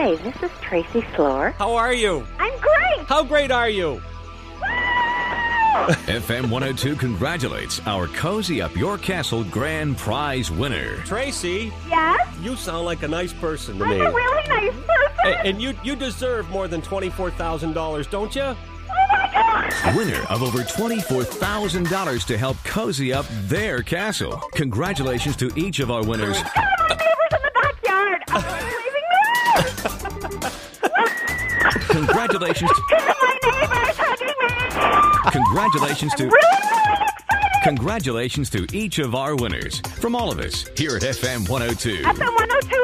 Hi, this is Tracy Slore. How are you? I'm great! How great are you? FM 102 congratulates our Cozy Up Your Castle grand prize winner. Tracy, Yes? you sound like a nice person to I'm me. a really nice person! And you deserve more than $24,000, don't you? Oh my God! Winner of over $24,000 to help cozy up their castle. Congratulations to each of our winners. God, my neighbor's in the backyard! Oh, they're leaving me! Congratulations. My neighbor's hugging me! Congratulations to... Really excited! Congratulations to each of our winners. From all of us here at FM 102. FM 102